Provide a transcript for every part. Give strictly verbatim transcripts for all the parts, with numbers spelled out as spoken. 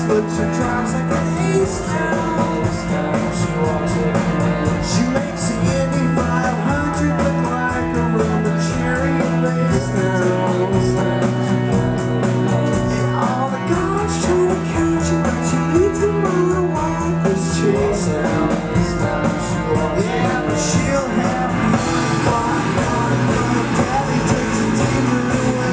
but she drives like an ace now. She makes the Indy five hundred look like a rubber cherry race now. And all the guards trying to catch her, but she beats them all the while this chase now. Yeah, but she'll have fun. Daddy takes a demon away.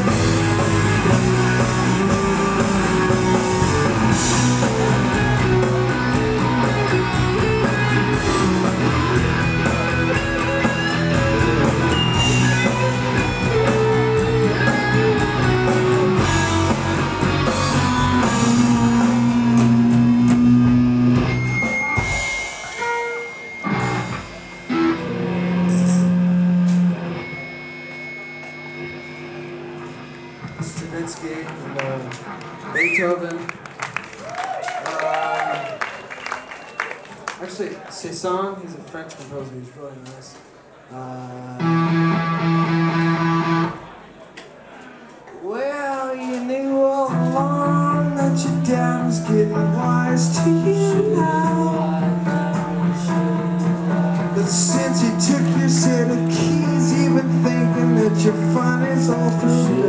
Stravinsky and uh, Beethoven. Um, actually, Cezanne, he's a French composer, he's really nice. Uh, well, you knew all along that your dad was getting wise to you now. But since you took your set of keys, you've been thinking that your fun is all through.